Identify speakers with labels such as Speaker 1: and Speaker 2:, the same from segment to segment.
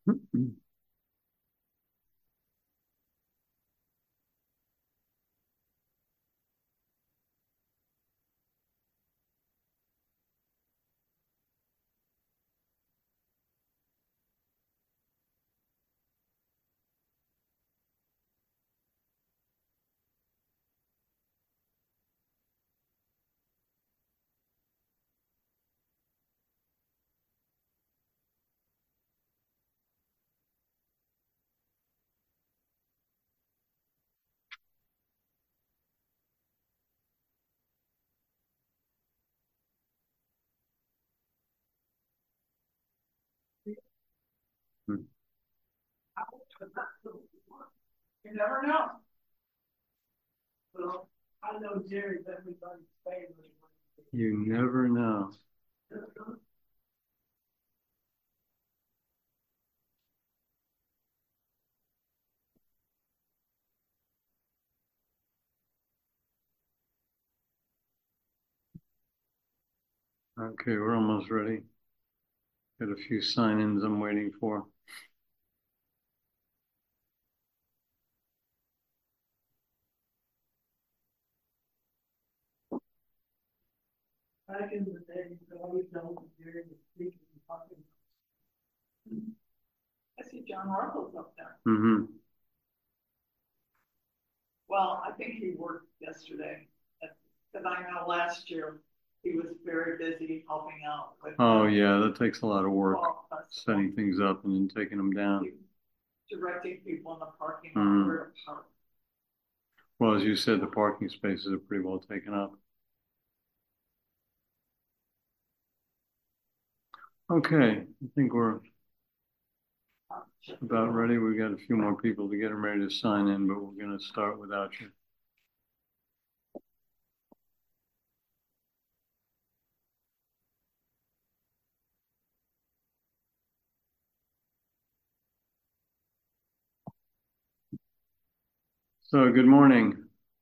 Speaker 1: You never know. Well, I know Jerry's everybody's favorite. You never know. Okay, we're almost ready. Got a few sign-ins I'm waiting for. Back in the day, I always know Jerry was speaking and talking. I see John Russell's up there. Mm-hmm. Well, I think he worked yesterday, because I know last year he was very busy helping out with. Oh, yeah, that takes a lot of work, setting things up and then taking them down. Directing people in the parking lot where to park. Well, as you said, the parking spaces are pretty well taken up. Okay, I think we're about ready. We've got a few more people to get them ready to sign in, but we're going to start without you. So, good morning.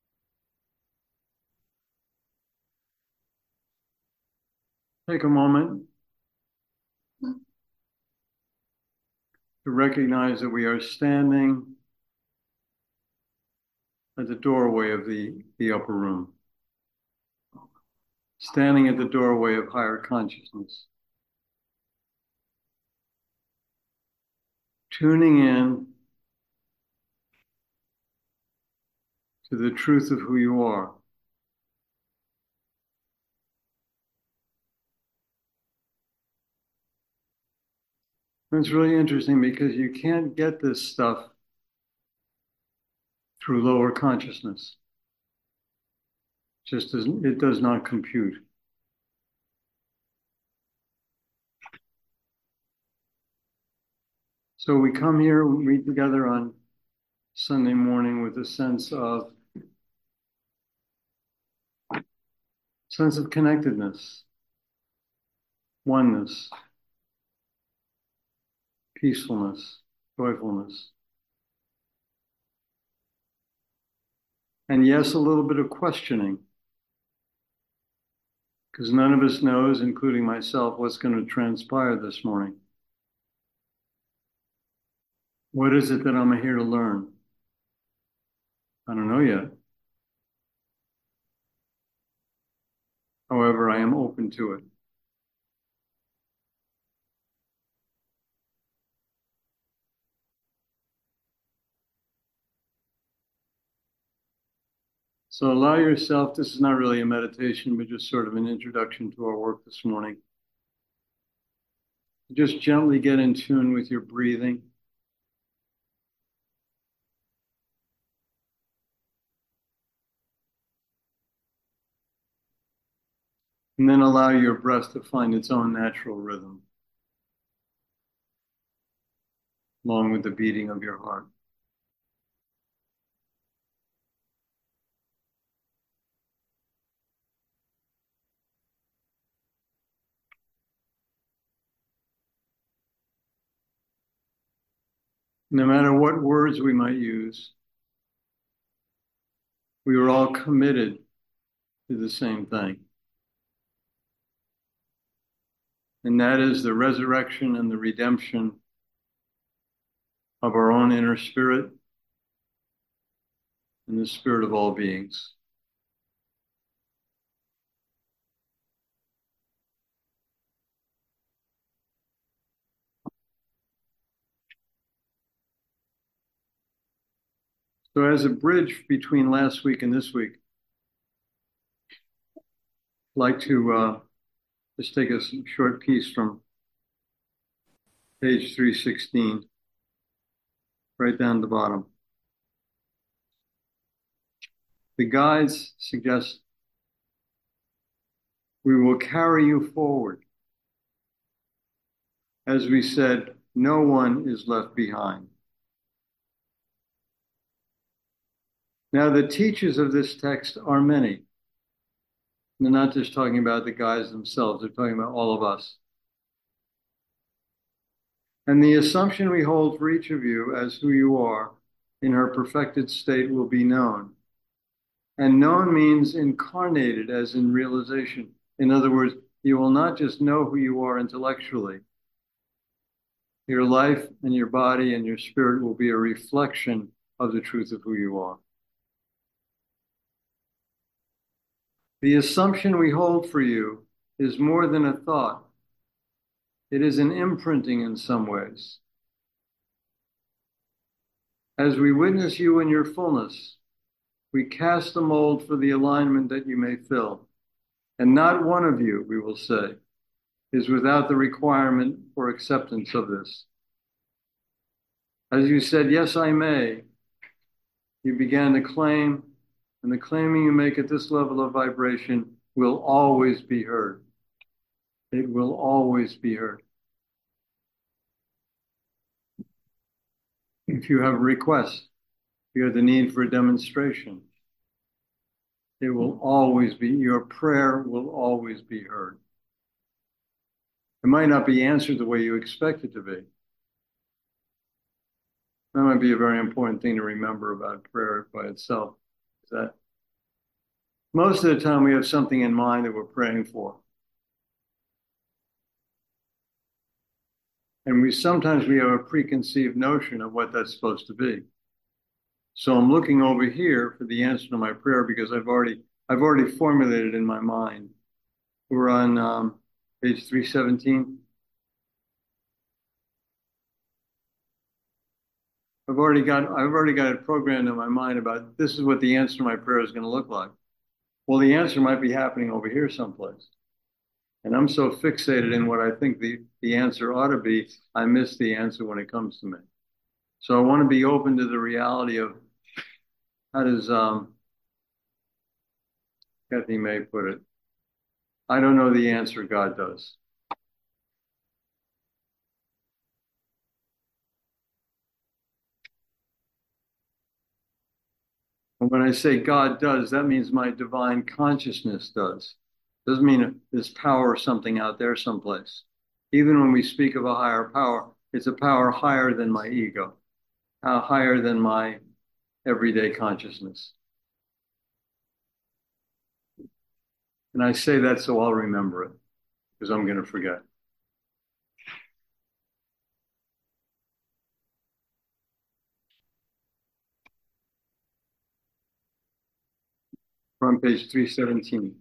Speaker 1: Take a moment to recognize that we are standing at the doorway of the upper room, standing at the doorway of higher consciousness, tuning in to the truth of who you are. It's really interesting because you can't get this stuff through lower consciousness. Just as it does not compute. So we come here, we meet together on Sunday morning with a sense of connectedness, oneness, peacefulness, joyfulness. And yes, a little bit of questioning, because none of us knows, including myself, what's going to transpire this morning. What is it that I'm here to learn? I don't know yet. However, I am open to it. So allow yourself, this is not really a meditation, but just sort of an introduction to our work this morning. Just gently get in tune with your breathing. And then allow your breath to find its own natural rhythm, along with the beating of your heart. No matter what words we might use, we are all committed to the same thing. And that is the resurrection and the redemption
Speaker 2: of our own inner spirit and the spirit of all beings. So as a bridge between last week and this week, I'd like to just take a short piece from page 316, right down the bottom. The guides suggest we will carry you forward. As we said, no one is left behind. Now, the teachers of this text are many. They're not just talking about the guys themselves, they're talking about all of us. And the assumption we hold for each of you as who you are in her perfected state will be known. And known means incarnated, as in realization. In other words, you will not just know who you are intellectually. Your life and your body and your spirit will be a reflection of the truth of who you are. The assumption we hold for you is more than a thought. It is an imprinting in some ways. As we witness you in your fullness, we cast the mold for the alignment that you may fill. And not one of you, we will say, is without the requirement for acceptance of this. As you said, yes, I may, you began to claim, and the claiming you make at this level of vibration will always be heard. It will always be heard. If you have a request, you have the need for a demonstration, it will always be, your prayer will always be heard. It might not be answered the way you expect it to be. That might be a very important thing to remember about prayer by itself, is that most of the time we have something in mind that we're praying for. And sometimes we have a preconceived notion of what that's supposed to be. So I'm looking over here for the answer to my prayer because I've already formulated in my mind. We're on page 317. I've already got it programmed in my mind about this is what the answer to my prayer is going to look like. Well, the answer might be happening over here someplace. And I'm so fixated in what I think the answer ought to be, I miss the answer when it comes to me. So I want to be open to the reality of how does Kathy May put it? I don't know the answer, God does. And when I say God does, that means my divine consciousness does. Doesn't mean there's power or something out there someplace. Even when we speak of a higher power, it's a power higher than my ego, higher than my everyday consciousness. And I say that so I'll remember it, because I'm going to forget. From page 317.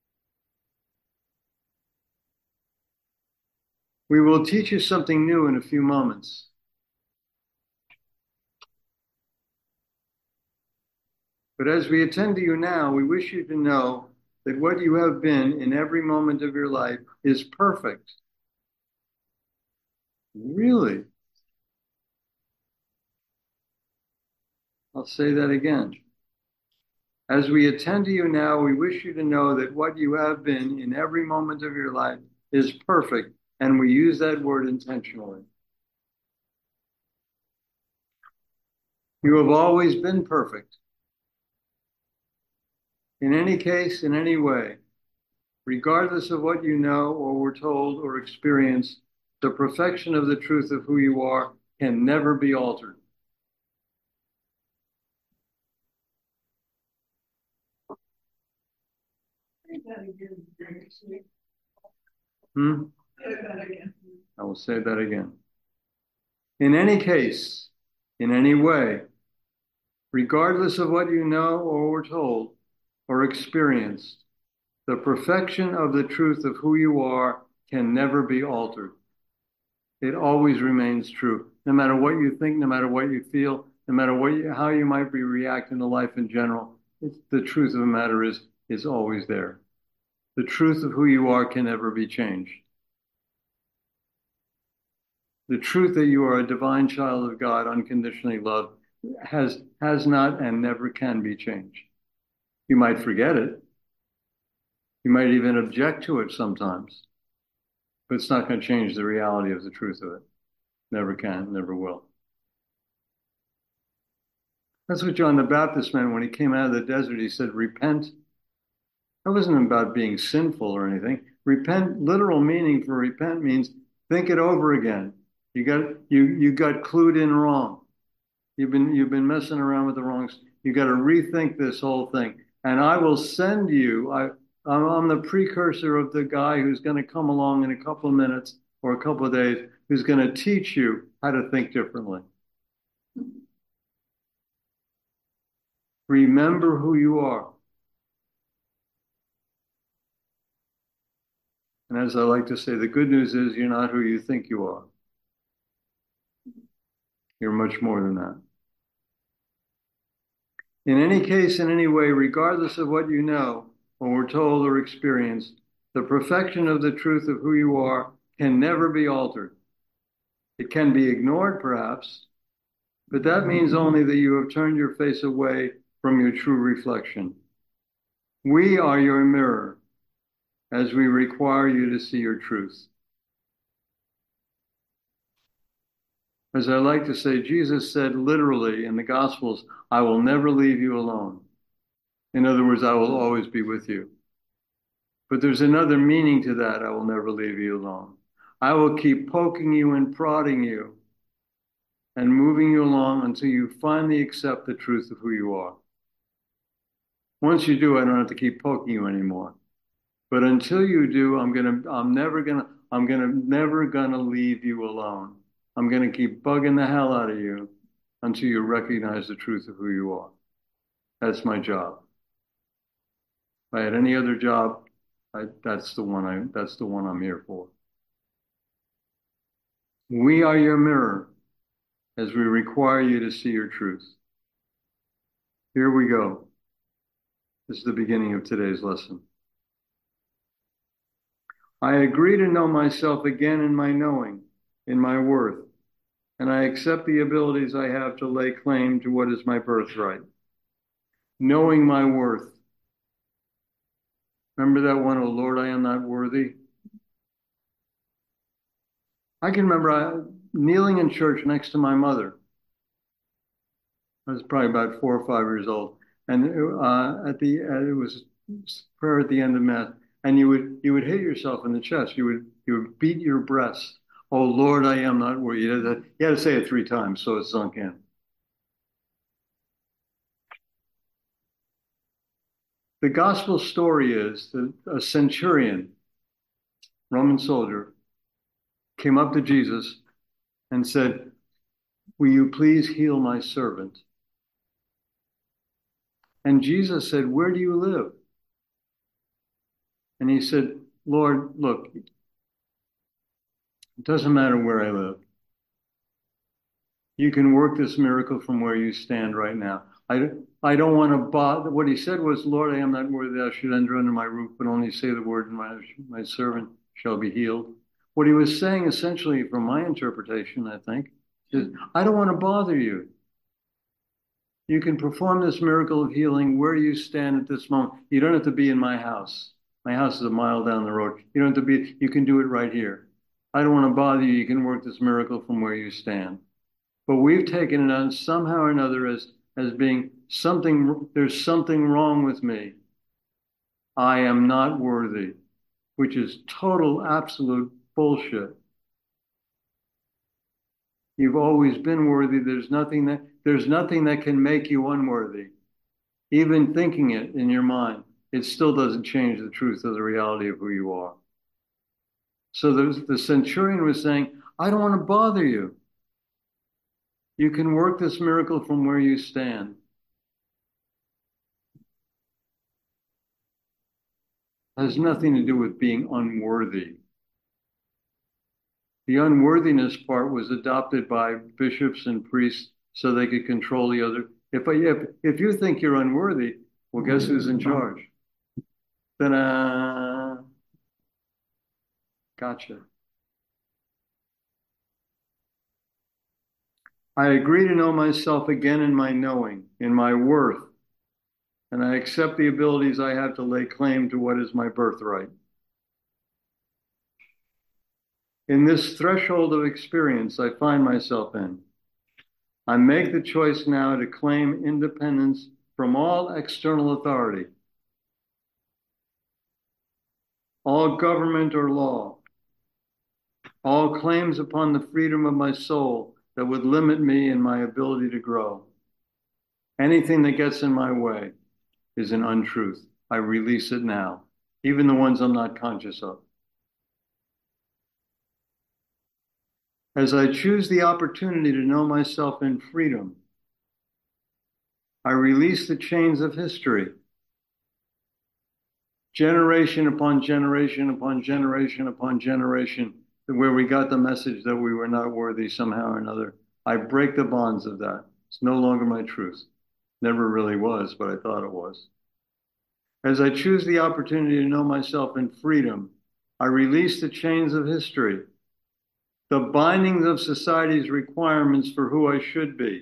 Speaker 2: We will teach you something new in a few moments. But as we attend to you now, we wish you to know that what you have been in every moment of your life is perfect. Really? I'll say that again. As we attend to you now, we wish you to know that what you have been in every moment of your life is perfect, and we use that word intentionally. You have always been perfect. In any case, in any way, regardless of what you know or were told or experienced, the perfection of the truth of who you are can never be altered. I will say that again. In any case, in any way, regardless of what you know or were told or experienced, the perfection of the truth of who you are can never be altered. It always remains true, no matter what you think, no matter what you feel, no matter how you might be reacting to life in general. The truth of the matter is always there. The truth of who you are can never be changed. The truth that you are a divine child of God, unconditionally loved, has not and never can be changed. You might forget it. You might even object to it sometimes, but it's not going to change the reality of the truth of it. Never can, never will. That's what John the Baptist meant when he came out of the desert. He said, repent. That wasn't about being sinful or anything. Repent, literal meaning for repent means think it over again. You got clued in wrong. You've been messing around with the wrongs. You got to rethink this whole thing. And I will send you. I'm the precursor of the guy who's going to come along in a couple of minutes or a couple of days, who's going to teach you how to think differently. Remember who you are. And as I like to say, the good news is you're not who you think you are. You're much more than that. In any case, in any way, regardless of what you know or were told or experienced, the perfection of the truth of who you are can never be altered. It can be ignored, perhaps, but that means only that you have turned your face away from your true reflection. We are your mirror, as we require you to see your truth. As I like to say, Jesus said literally in the Gospels, I will never leave you alone. In other words, I will always be with you. But there's another meaning to that, I will never leave you alone. I will keep poking you and prodding you and moving you along until you finally accept the truth of who you are. Once you do, I don't have to keep poking you anymore. But until you do, I'm never gonna leave you alone. I'm gonna keep bugging the hell out of you until you recognize the truth of who you are. That's my job. If I had any other job, that's the one I'm here for. We are your mirror as we require you to see your truth. Here we go. This is the beginning of today's lesson. I agree to know myself again in my knowing, in my worth, and I accept the abilities I have to lay claim to what is my birthright. Knowing my worth. Remember that one, oh Lord, I am not worthy? I can remember kneeling in church next to my mother. I was probably about 4 or 5 years old. And it was prayer at the end of Mass. And you would hit yourself in the chest. You would beat your breast. Oh Lord, I am not worthy. You had to say it 3 times so it sunk in. The gospel story is that a centurion, Roman soldier, came up to Jesus and said, will you please heal my servant? And Jesus said, where do you live? And he said, Lord, look, it doesn't matter where I live. You can work this miracle from where you stand right now. I don't want to bother. What he said was, Lord, I am not worthy thou should enter under my roof, but only say the word, and my servant shall be healed. What he was saying, essentially, from my interpretation, I think, is, I don't want to bother you. You can perform this miracle of healing where you stand at this moment. You don't have to be in my house. My house is a mile down the road. You don't have to be, you can do it right here. I don't want to bother you. You can work this miracle from where you stand. But we've taken it on somehow or another as being something, there's something wrong with me. I am not worthy, which is total, absolute bullshit. You've always been worthy. There's nothing that can make you unworthy. Even thinking it in your mind, it still doesn't change the truth of the reality of who you are. So the centurion was saying, I don't want to bother you. You can work this miracle from where you stand. It has nothing to do with being unworthy. The unworthiness part was adopted by bishops and priests so they could control the other. If you think you're unworthy, well, guess who's in charge? Ta-da! Gotcha. I agree to know myself again in my knowing, in my worth, and I accept the abilities I have to lay claim to what is my birthright. In this threshold of experience I find myself in, I make the choice now to claim independence from all external authority, all government or law, all claims upon the freedom of my soul that would limit me in my ability to grow. Anything that gets in my way is an untruth. I release it now, even the ones I'm not conscious of. As I choose the opportunity to know myself in freedom, I release the chains of history, generation upon generation upon generation upon generation, where we got the message that we were not worthy somehow or another. I break the bonds of that. It's no longer my truth. Never really was, but I thought it was. As I choose the opportunity to know myself in freedom, I release the chains of history, the bindings of society's requirements for who I should be,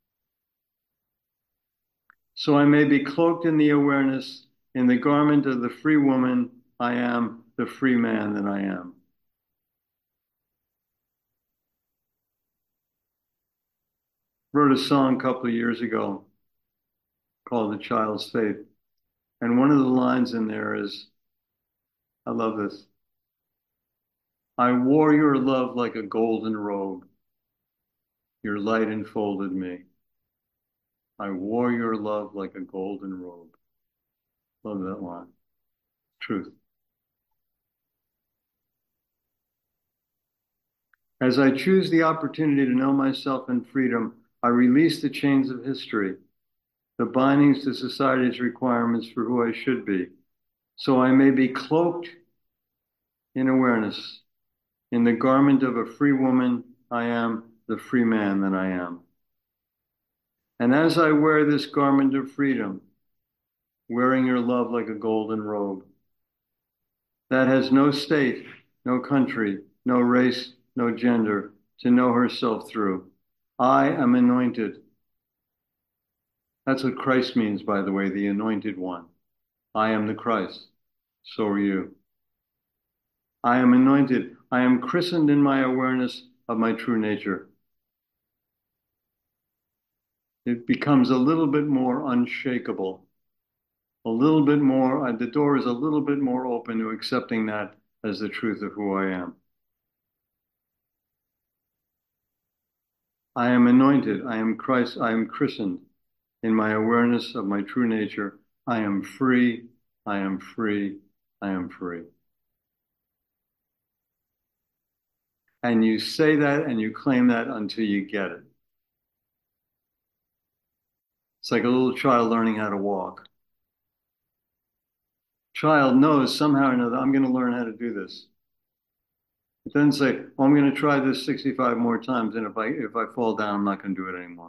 Speaker 2: so I may be cloaked in the awareness, in the garment of the free woman I am, the free man that I am. Wrote a song a couple of years ago called The Child's Faith. And one of the lines in there is, I love this. I wore your love like a golden robe. Your light enfolded me. I wore your love like a golden robe. Love that line. Truth. As I choose the opportunity to know myself in freedom, I release the chains of history, the bindings to society's requirements for who I should be, so I may be cloaked in awareness, in the garment of a free woman I am, the free man that I am. And as I wear this garment of freedom, wearing your love like a golden robe, that has no state, no country, no race, no gender, to know herself through. I am anointed. That's what Christ means, by the way, the anointed one. I am the Christ. So are you. I am anointed. I am christened in my awareness of my true nature. It becomes a little bit more unshakable, a little bit more, the door is a little bit more open to accepting that as the truth of who I am. I am anointed. I am Christ. I am christened in my awareness of my true nature. I am free. I am free. I am free. And you say that and you claim that until you get it. It's like a little child learning how to walk. Child knows somehow or another, I'm going to learn how to do this. It doesn't say, well, I'm going to try this 65 more times, and if I fall down, I'm not going to do it anymore.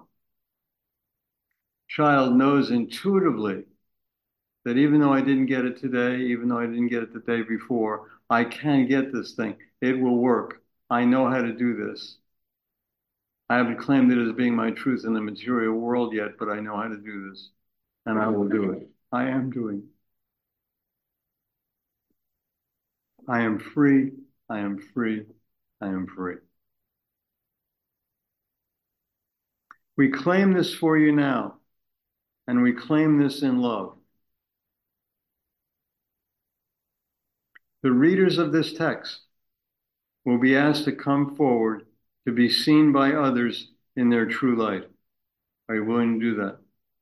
Speaker 2: Child knows intuitively that even though I didn't get it today, even though I didn't get it the day before, I can get this thing. It will work. I know how to do this. I haven't claimed it as being my truth in the material world yet, but I know how to do this, and I will do it. I am doing it. I am free. I am free. I am free. We claim this for you now, and we claim this in love. The readers of this text will be asked to come forward to be seen by others in their true light. Are you willing to do that?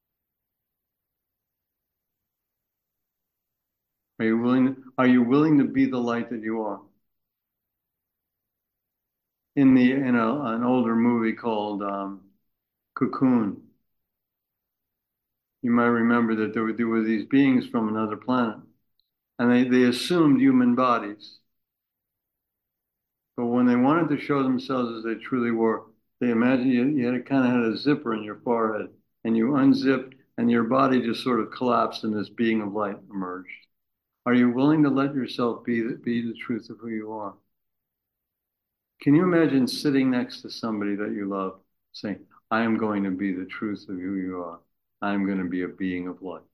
Speaker 2: Are you willing to be the light that you are? In an older movie called cocoon. You might remember that there were these beings from another planet, and they assumed human bodies. But when they wanted to show themselves as they truly were, they imagined you had kind of had a zipper in your forehead, and you unzipped, and your body just sort of collapsed, and this being of light emerged. Are you willing to let yourself be the truth of who you are? Can you imagine sitting next to somebody that you love, saying, I am going to be the truth of who you are. I am going to be a being of light.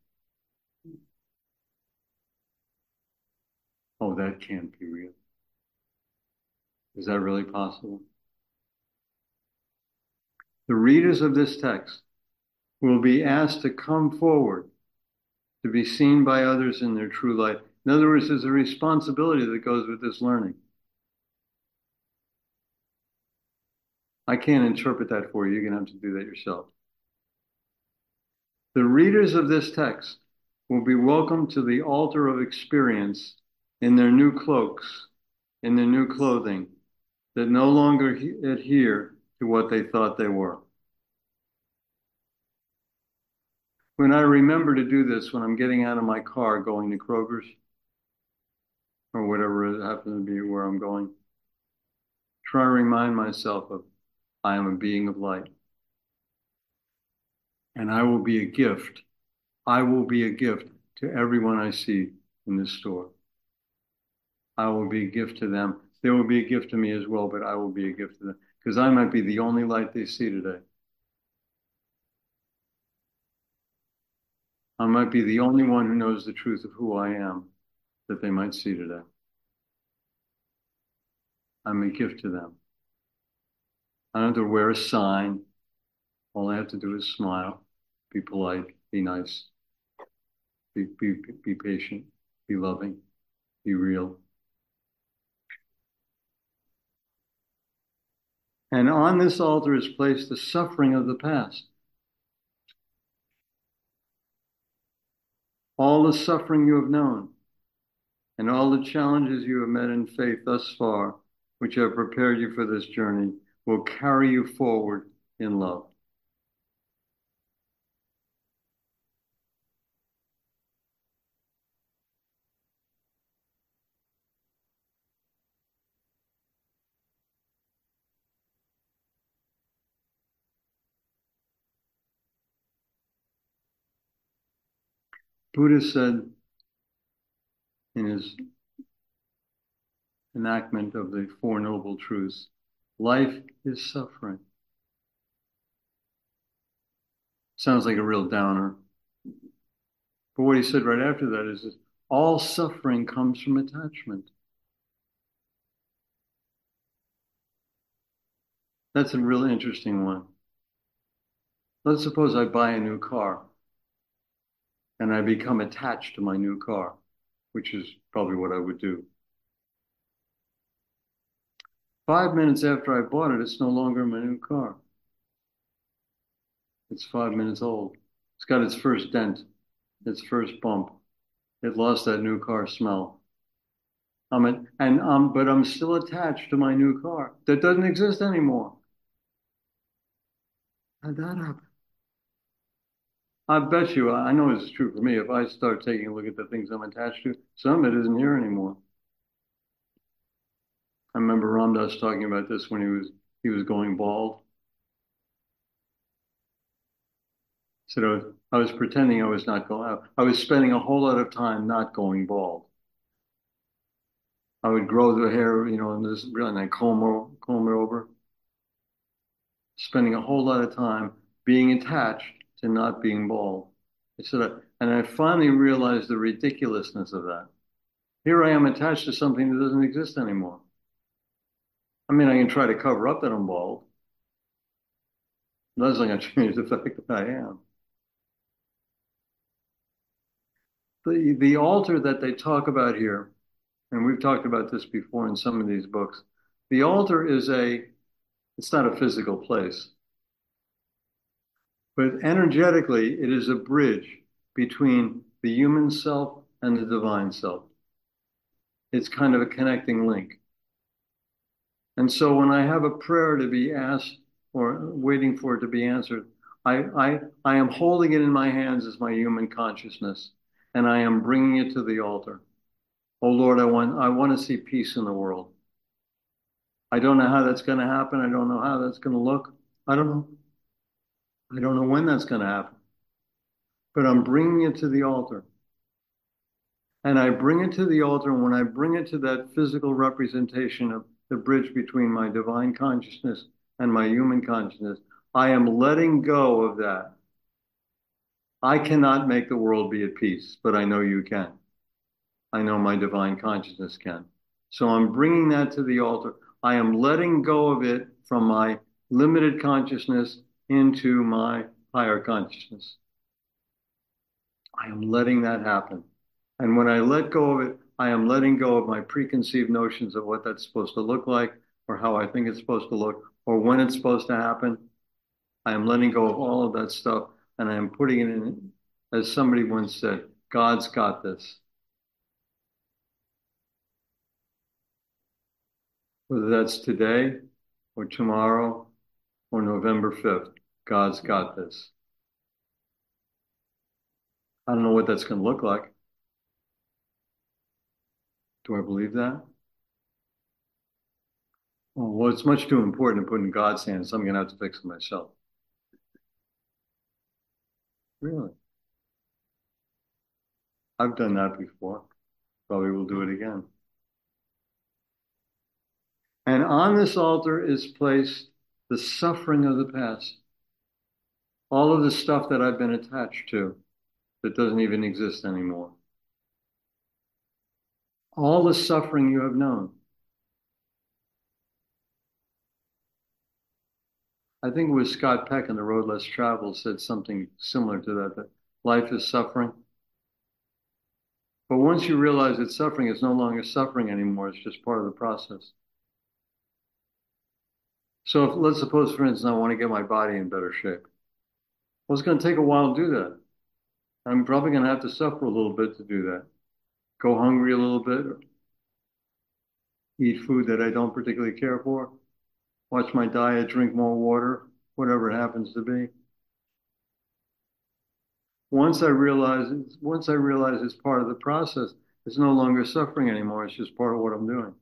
Speaker 2: Oh, that can't be real. Is that really possible? The readers of this text will be asked to come forward to be seen by others in their true light. In other words, there's a responsibility that goes with this learning. I can't interpret that for you. You're going to have to do that yourself. The readers of this text will be welcomed to the altar of experience in their new cloaks, in their new clothing, that no longer adhere to what they thought they were. When I remember to do this, when I'm getting out of my car going to Kroger's, or whatever it happens to be where I'm going, try to remind myself of, I am a being of light. And I will be a gift. I will be a gift to everyone I see in this store. I will be a gift to them. They will be a gift to me as well, but I will be a gift to them because I might be the only light they see today. I might be the only one who knows the truth of who I am that they might see today. I'm a gift to them. I don't have to wear a sign. All I have to do is smile, be polite, be nice, be patient, be loving, be real. And on this altar is placed the suffering of the past. All the suffering you have known and all the challenges you have met in faith thus far, which have prepared you for this journey, will carry you forward in love. Buddha said in his enactment of the Four Noble Truths, life is suffering. Sounds like a real downer. But what he said right after that is all suffering comes from attachment. That's a real interesting one. Let's suppose I buy a new car and I become attached to my new car, which is probably what I would do. 5 minutes after I bought it, it's no longer my new car. It's 5 minutes old. It's got its first dent, its first bump. It lost that new car smell. But I'm still attached to my new car that doesn't exist anymore. How'd that happen? I bet you, I know it's true for me. If I start taking a look at the things I'm attached to, some of it isn't here anymore. I remember Ram Dass talking about this when he was going bald. He said I was pretending I was not going out. I was spending a whole lot of time not going bald. I would grow the hair, and this really, and I comb it over. Spending a whole lot of time being attached to not being bald. And I finally realized the ridiculousness of that. Here I am attached to something that doesn't exist anymore. I mean, I can try to cover up that I'm bald. That's not going to change the fact that I am. The altar that they talk about here, and we've talked about this before in some of these books, the altar it's not a physical place. But energetically, it is a bridge between the human self and the divine self. It's kind of a connecting link. And so when I have a prayer to be asked or waiting for it to be answered. I am holding it in my hands as my human consciousness, and I am bringing it to the altar. Oh Lord, I want to see peace in the world. I don't know how that's going to happen. I don't know how that's going to look. I don't know. I don't know when that's going to happen. But I'm bringing it to the altar. And I bring it to the altar, and when I bring it to that physical representation of the bridge between my divine consciousness and my human consciousness, I am letting go of that. I cannot make the world be at peace, but I know you can. I know my divine consciousness can. So I'm bringing that to the altar. I am letting go of it from my limited consciousness into my higher consciousness. I am letting that happen. And when I let go of it, I am letting go of my preconceived notions of what that's supposed to look like, or how I think it's supposed to look, or when it's supposed to happen. I am letting go of all of that stuff, and I am putting it in, as somebody once said, God's got this. Whether that's today, or tomorrow, or November 5th, God's got this. I don't know what that's going to look like. Do I believe that? Well, it's much too important to put in God's hands. I'm going to have to fix it myself. Really? I've done that before. Probably will do it again. And on this altar is placed the suffering of the past. All of the stuff that I've been attached to that doesn't even exist anymore. All the suffering you have known. I think it was Scott Peck in The Road Less Traveled said something similar to that, that life is suffering. But once you realize that suffering is no longer suffering anymore, it's just part of the process. So if, let's suppose, for instance, I want to get my body in better shape. Well, it's going to take a while to do that. I'm probably going to have to suffer a little bit to do that. Go hungry a little bit, eat food that I don't particularly care for, watch my diet, drink more water, whatever it happens to be. Once I realize it's part of the process, it's no longer suffering anymore. It's just part of what I'm doing.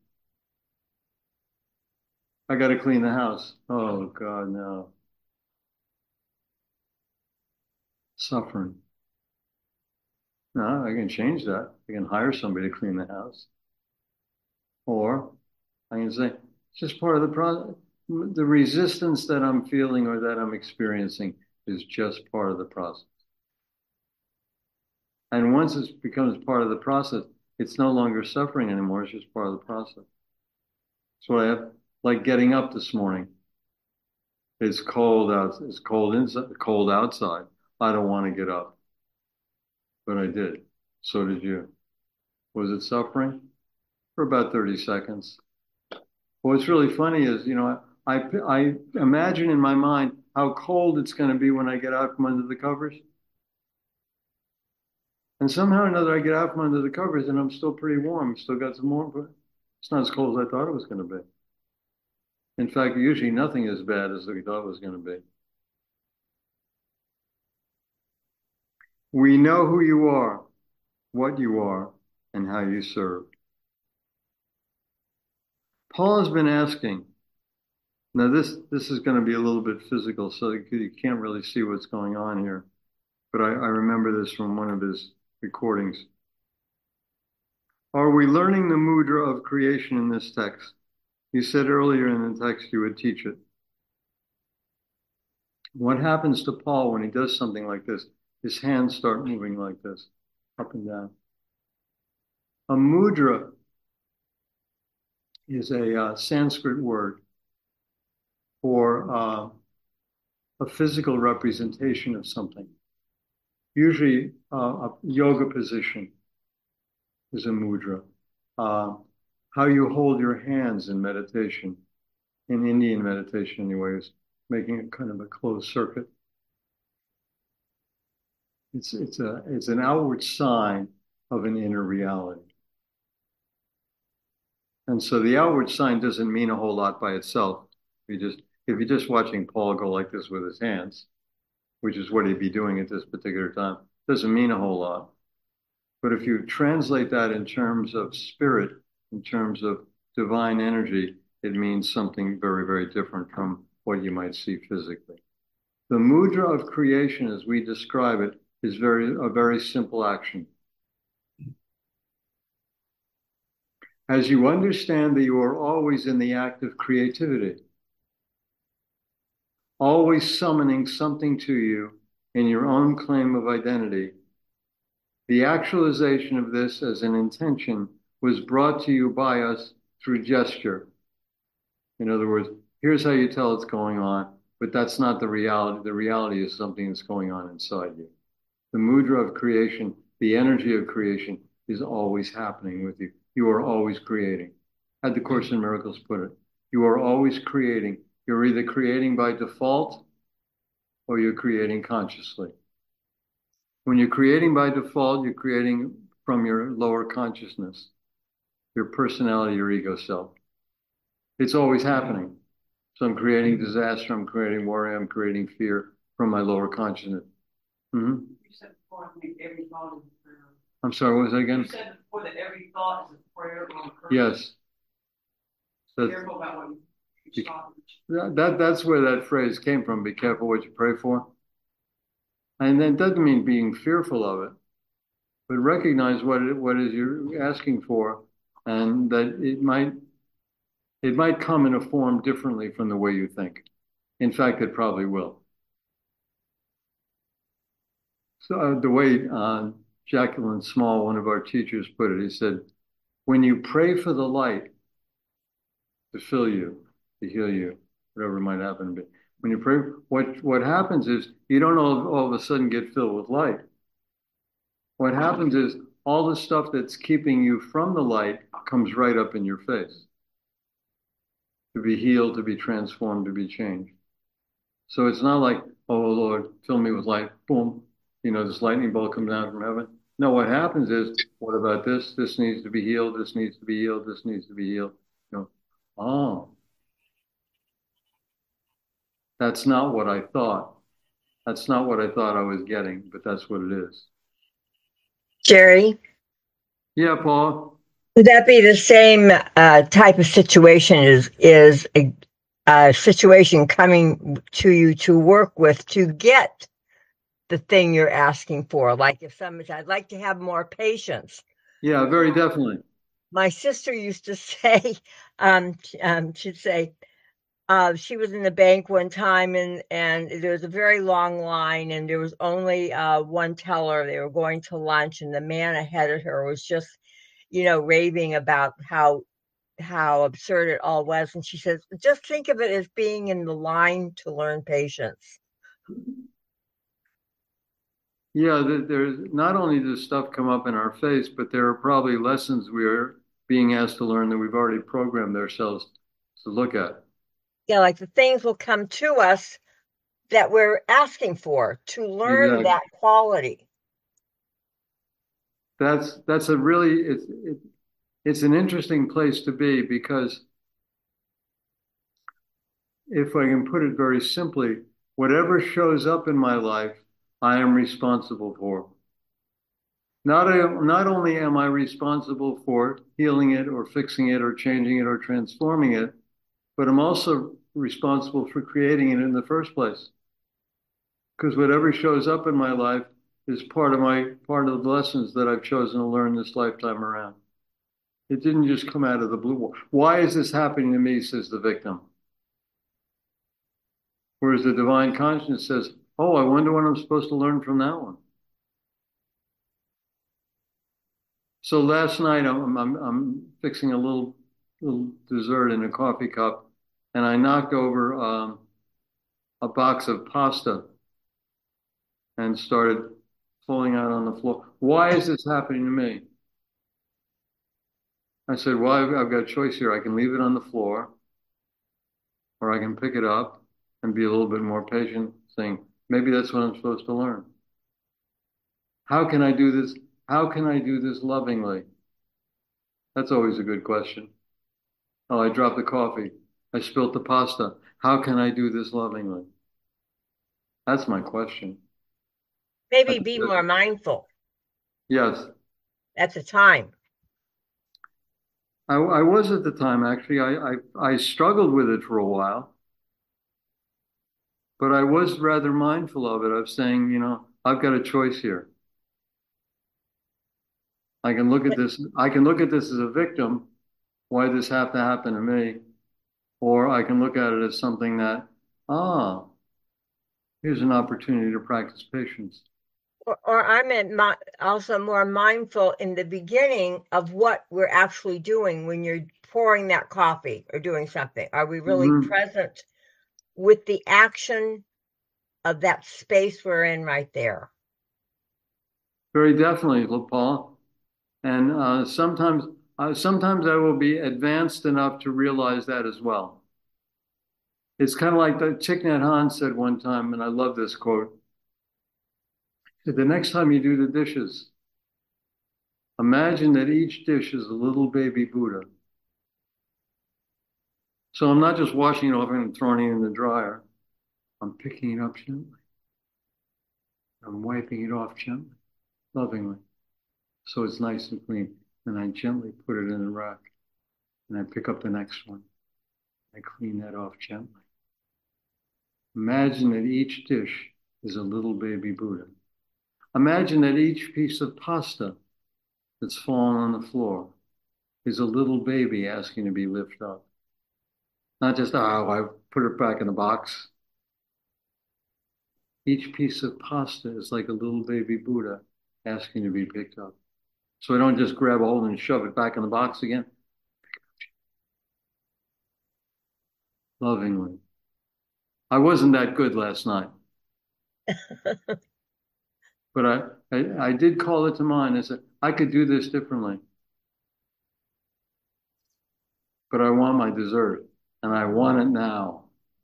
Speaker 2: I got to clean the house. Oh God, no. Suffering. No, I can change that. I can hire somebody to clean the house. Or I can say, it's just part of the process. The resistance that I'm feeling or that I'm experiencing is just part of the process. And once it becomes part of the process, it's no longer suffering anymore. It's just part of the process. So I have, like getting up this morning. It's cold out. It's cold inside, cold outside. I don't want to get up, but I did. So did you. Was it suffering? For about 30 seconds. What's really funny is, I imagine in my mind how cold it's going to be when I get out from under the covers. And somehow or another, I get out from under the covers and I'm still pretty warm. Still got some warmth, but it's not as cold as I thought it was going to be. In fact, usually nothing is as bad as we thought it was going to be. We know who you are, what you are, and how you serve. Paul has been asking. Now this is going to be a little bit physical, so you can't really see what's going on here. But I remember this from one of his recordings. Are we learning the mudra of creation in this text? You said earlier in the text you would teach it. What happens to Paul when he does something like this? His hands start moving like this, up and down. A mudra is a Sanskrit word for a physical representation of something. Usually a yoga position is a mudra. How you hold your hands in meditation, in Indian meditation anyways, making it kind of a closed circuit. It's an outward sign of an inner reality. And so the outward sign doesn't mean a whole lot by itself. if you're just watching Paul go like this with his hands, which is what he'd be doing at this particular time, doesn't mean a whole lot. But if you translate that in terms of spirit, in terms of divine energy, it means something very, very different from what you might see physically. The mudra of creation, as we describe it, is a very simple action. As you understand that you are always in the act of creativity, always summoning something to you in your own claim of identity, the actualization of this as an intention was brought to you by us through gesture. In other words, here's how you tell it's going on, but that's not the reality. The reality is something that's going on inside you. The mudra of creation, the energy of creation, is always happening with you. You are always creating. As the Course in Miracles put it, you are always creating. You're either creating by default or you're creating consciously. When you're creating by default, you're creating from your lower consciousness, your personality, your ego self. It's always happening. So I'm creating disaster, I'm creating worry, I'm creating fear from my lower consciousness. Mm-hmm.
Speaker 3: You said before that every thought is a prayer.
Speaker 2: I'm sorry, what was that again?
Speaker 3: You said before that every thought is a prayer or a curse.
Speaker 2: Yes.
Speaker 3: Be careful about what you stop.
Speaker 2: That's where that phrase came from. Be careful what you pray for. And that doesn't mean being fearful of it, but recognize what it is you're asking for, and that it might come in a form differently from the way you think. In fact, it probably will. So the way Jacqueline Small, one of our teachers, put it, he said, when you pray for the light to fill you, to heal you, whatever might happen to be, when you pray, what happens is you don't all of a sudden get filled with light. What happens is all the stuff that's keeping you from the light comes right up in your face. To be healed, to be transformed, to be changed. So it's not like, oh Lord, fill me with light, boom, this lightning bolt comes down from heaven. No, what happens is, what about this? This needs to be healed, this needs to be healed, this needs to be healed. Oh. That's not what I thought. That's not what I thought I was getting, but that's what it is.
Speaker 4: Jerry?
Speaker 2: Yeah, Paul?
Speaker 4: Would that be the same type of situation is a situation coming to you to work with to get the thing you're asking for? Like if someone said, I'd like to have more patience.
Speaker 2: Yeah, very definitely.
Speaker 4: My sister used to say, she'd say, she was in the bank one time and there was a very long line and there was only one teller. They were going to lunch and the man ahead of her was just, raving about how absurd it all was. And she says, just think of it as being in the line to learn patience.
Speaker 2: Yeah, there's not only does stuff come up in our face, but there are probably lessons we are being asked to learn that we've already programmed ourselves to look at.
Speaker 4: Yeah, like the things will come to us that we're asking for to learn that quality.
Speaker 2: That's a really, it's an interesting place to be, because if I can put it very simply, whatever shows up in my life, I am responsible for. Not only am I responsible for healing it or fixing it or changing it or transforming it, but I'm also responsible for creating it in the first place. Because whatever shows up in my life is part of the lessons that I've chosen to learn this lifetime around. It didn't just come out of the blue. Why is this happening to me, says the victim. Whereas the divine consciousness says, oh, I wonder what I'm supposed to learn from that one. So last night I'm fixing a little dessert in a coffee cup, and I knocked over a box of pasta and started falling out on the floor. Why is this happening to me? I said, well, I've got a choice here. I can leave it on the floor, or I can pick it up and be a little bit more patient, saying, maybe that's what I'm supposed to learn. How can I do this? How can I do this lovingly? That's always a good question. Oh, I dropped the coffee. I spilt the pasta. How can I do this lovingly? That's my question.
Speaker 4: Maybe be more mindful
Speaker 2: Yes,
Speaker 4: at the time.
Speaker 2: I was at the time, actually. I struggled with it for a while, but I was rather mindful of it, of saying, I've got a choice here. I can look at this as a victim. Why does this have to happen to me? Or I can look at it as something that, ah, here's an opportunity to practice patience.
Speaker 4: Or I'm also more mindful in the beginning of what we're actually doing when you're pouring that coffee or doing something. Are we really present with the action of that space we're in right there?
Speaker 2: Very definitely, Paul. And sometimes I will be advanced enough to realize that as well. It's kind of like the Thich Nhat Hanh said one time, and I love this quote. The next time you do the dishes, imagine that each dish is a little baby Buddha. So I'm not just washing it off and throwing it in the dryer. I'm picking it up gently. I'm wiping it off gently, lovingly, so it's nice and clean. And I gently put it in the rack. And I pick up the next one. I clean that off gently. Imagine that each dish is a little baby Buddha. Imagine that each piece of pasta that's fallen on the floor is a little baby asking to be lifted up. Not just, I put it back in the box. Each piece of pasta is like a little baby Buddha asking to be picked up. So I don't just grab a hold and shove it back in the box again. Lovingly. I wasn't that good last night. But I did call it to mind. I said, I could do this differently. But I want my dessert, and I want it now.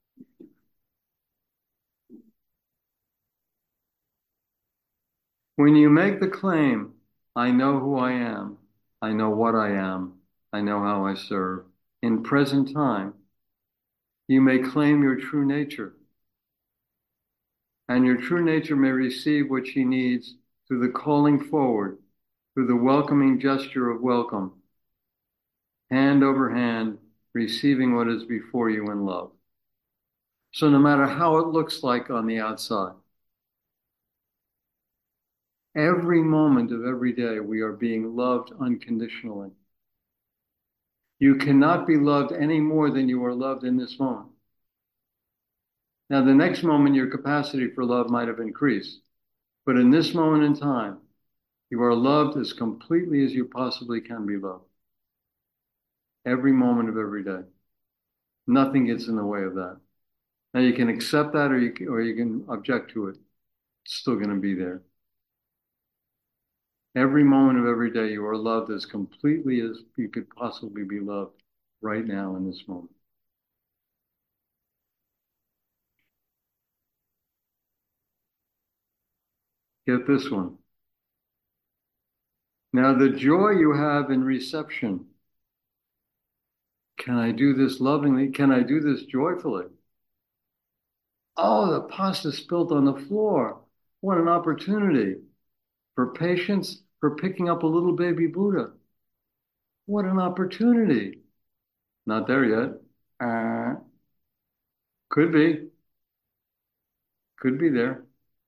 Speaker 2: When you make the claim, I know who I am, I know what I am, I know how I serve, in present time, you may claim your true nature. And your true nature may receive what she needs through the calling forward, through the welcoming gesture of welcome, hand over hand, receiving what is before you in love. So no matter how it looks like on the outside, every moment of every day, we are being loved unconditionally. You cannot be loved any more than you are loved in this moment. Now, the next moment, your capacity for love might have increased. But in this moment in time, you are loved as completely as you possibly can be loved. Every moment of every day. Nothing gets in the way of that. Now, you can accept that or you can object to it. It's still going to be there. Every moment of every day, you are loved as completely as you could possibly be loved right now in this moment. Get this one. Now, the joy you have in reception. Can I do this lovingly? Can I do this joyfully? Oh, the pasta spilled on the floor. What an opportunity for patience, for picking up a little baby Buddha. What an opportunity. Not there yet. Could be. Could be there.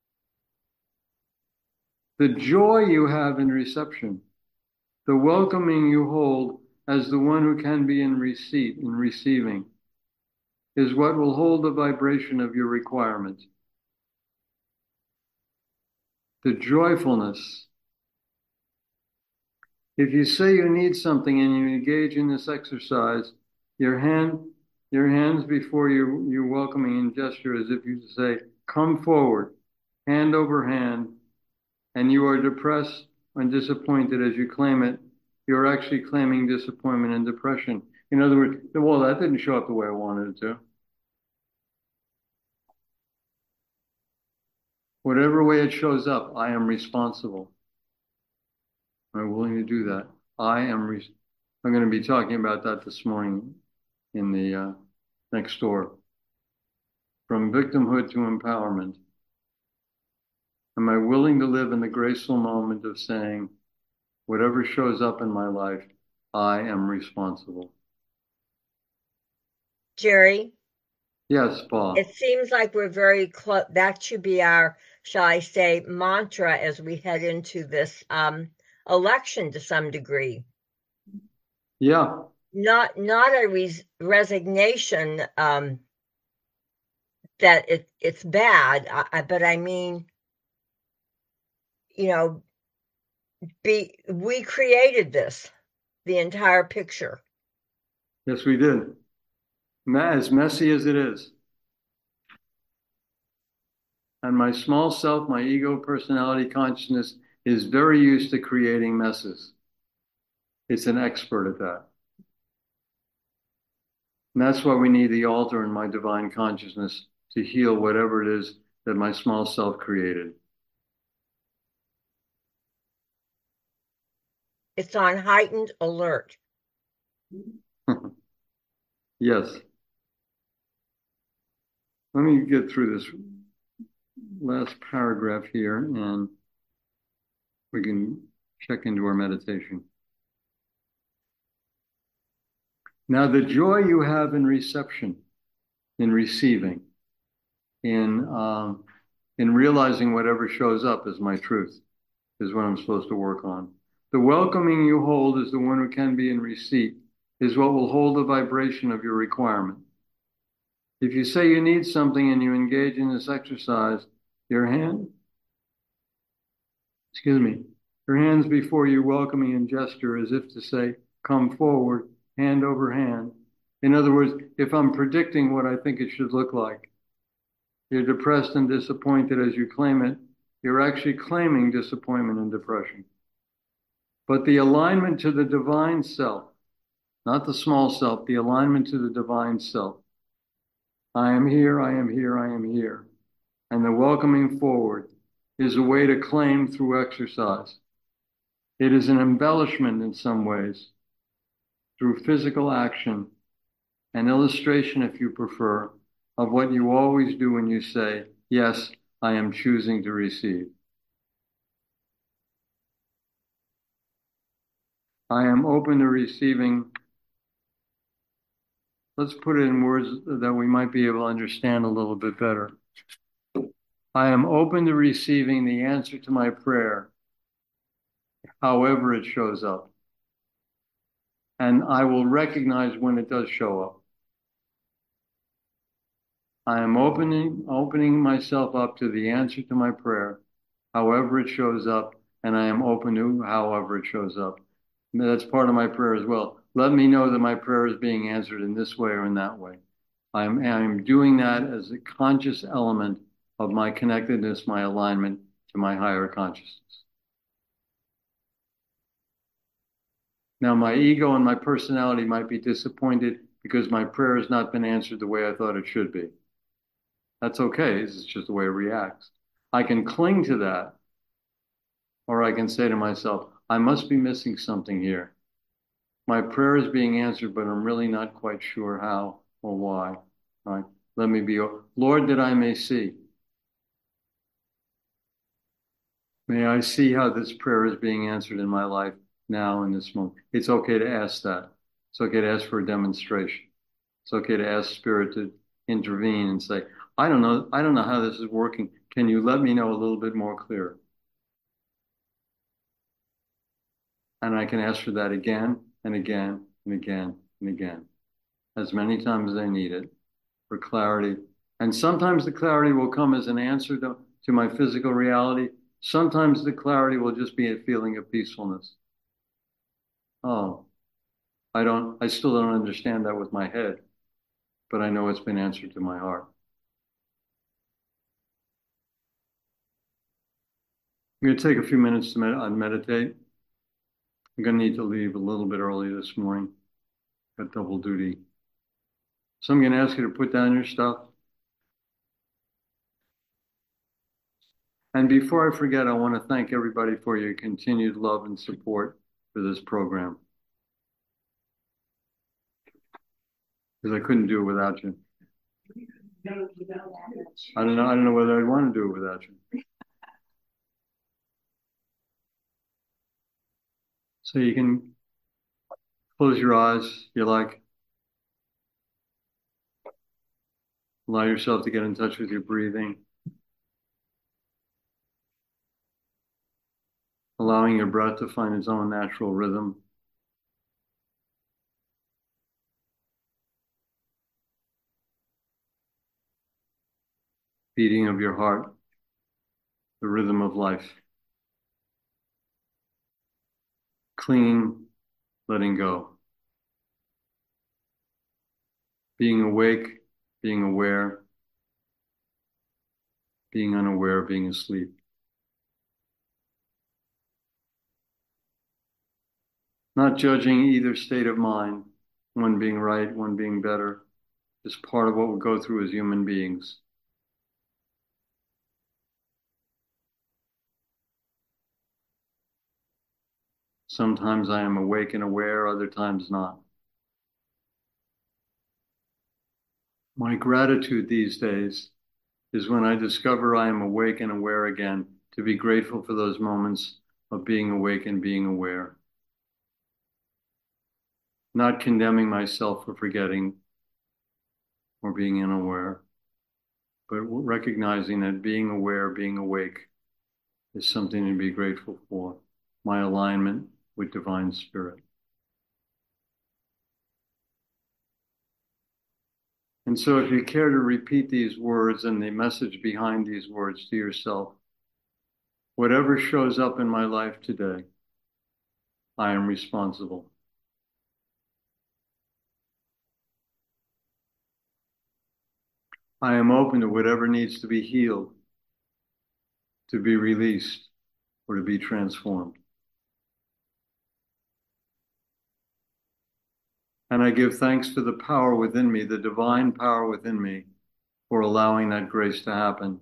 Speaker 2: The joy you have in reception, the welcoming you hold as the one who can be in receipt, in receiving, is what will hold the vibration of your requirement. The joyfulness. If you say you need something and you engage in this exercise, your hands before you welcoming in gesture as if you say, come forward, hand over hand, and you are depressed and disappointed as you claim it, you're actually claiming disappointment and depression. In other words, well, that didn't show up the way I wanted it to. Whatever way it shows up, I am responsible. I'm willing to do that. I'm going to be talking about that this morning in the next door. From victimhood to empowerment. Am I willing to live in the graceful moment of saying, whatever shows up in my life, I am responsible?
Speaker 4: Jerry?
Speaker 2: Yes, Paul.
Speaker 4: It seems like we're very close. That should be our, shall I say, mantra as we head into this election to some degree.
Speaker 2: Yeah.
Speaker 4: Not a resignation that it's bad, but I mean, you know, we created this, the entire picture.
Speaker 2: Yes, we did. As messy as it is. And my small self, my ego, personality, consciousness is very used to creating messes. It's an expert at that. And that's why we need the altar in my divine consciousness to heal whatever it is that my small self created.
Speaker 4: It's on heightened alert.
Speaker 2: Yes. Let me get through this last paragraph here and we can check into our meditation. Now, the joy you have in reception, in receiving, in realizing whatever shows up as my truth, is what I'm supposed to work on. The welcoming you hold as the one who can be in receipt is what will hold the vibration of your requirement. If you say you need something and you engage in this exercise, your hands before you welcoming and gesture as if to say, come forward, hand over hand. In other words, if I'm predicting what I think it should look like, you're depressed and disappointed as you claim it, you're actually claiming disappointment and depression. But the alignment to the divine self, not the small self, the alignment to the divine self. I am here, I am here, I am here. And the welcoming forward is a way to claim through exercise. It is an embellishment in some ways, through physical action, an illustration, if you prefer, of what you always do when you say, yes, I am choosing to receive. I am open to receiving. Let's put it in words that we might be able to understand a little bit better. I am open to receiving the answer to my prayer, however it shows up. And I will recognize when it does show up. I am opening myself up to the answer to my prayer, however it shows up, and I am open to however it shows up. That's part of my prayer as well. Let me know that my prayer is being answered in this way or in that way. I'm doing that as a conscious element of my connectedness, my alignment to my higher consciousness. Now, my ego and my personality might be disappointed because my prayer has not been answered the way I thought it should be. That's okay. It's just the way it reacts. I can cling to that, or I can say to myself, I must be missing something here. My prayer is being answered, but I'm really not quite sure how or why. Right? Let me be, Lord, that I may see. May I see how this prayer is being answered in my life now in this moment. It's okay to ask that. It's okay to ask for a demonstration. It's okay to ask Spirit to intervene and say, I don't know how this is working. Can you let me know a little bit more clear? And I can ask for that again and again and again and again, as many times as I need it for clarity. And sometimes the clarity will come as an answer to my physical reality. Sometimes the clarity will just be a feeling of peacefulness. Oh, I still don't understand that with my head, but I know it's been answered to my heart. I'm going to take a few minutes to meditate. I'm going to need to leave a little bit early this morning. Got double duty. So I'm going to ask you to put down your stuff. And before I forget, I want to thank everybody for your continued love and support for this program. because I couldn't do it without you. I don't know whether I'd want to do it without you. So you can close your eyes if you like. Allow yourself to get in touch with your breathing. Allowing your breath to find its own natural rhythm. Beating of your heart, the rhythm of life. Clinging, letting go. Being awake, being aware, being unaware, being asleep. Not judging either state of mind, one being right, one being better, is part of what we go through as human beings. Sometimes I am awake and aware, other times not. My gratitude these days is when I discover I am awake and aware again, to be grateful for those moments of being awake and being aware. Not condemning myself for forgetting or being unaware, but recognizing that being aware, being awake is something to be grateful for. My alignment with Divine Spirit. And so if you care to repeat these words and the message behind these words to yourself, whatever shows up in my life today, I am responsible. I am open to whatever needs to be healed, to be released, or to be transformed. And I give thanks to the power within me, the divine power within me, for allowing that grace to happen.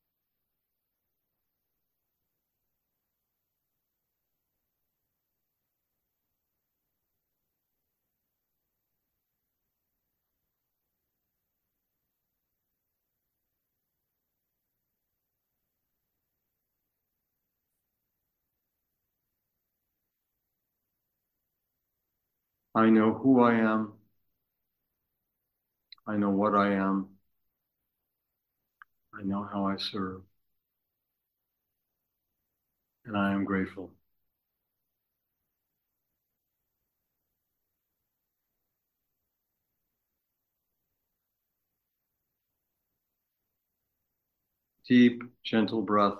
Speaker 2: I know who I am. I know what I am. I know how I serve. And I am grateful. Deep, gentle breath.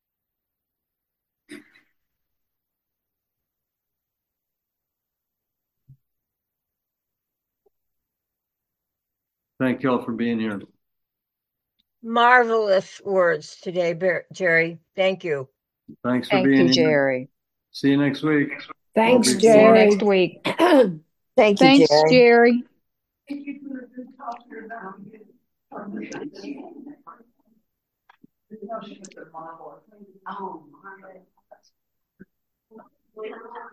Speaker 2: Thank you all for being here.
Speaker 4: Marvelous words today, Jerry. Thank you.
Speaker 2: Thanks for being here.
Speaker 5: Jerry.
Speaker 2: See you next week.
Speaker 6: Thanks,
Speaker 5: See you
Speaker 6: Jerry.
Speaker 5: next week.
Speaker 6: Thank you,
Speaker 5: Thanks,
Speaker 6: Jerry.
Speaker 5: Jerry.
Speaker 1: Thank you for the good talk here about it. Oh, my.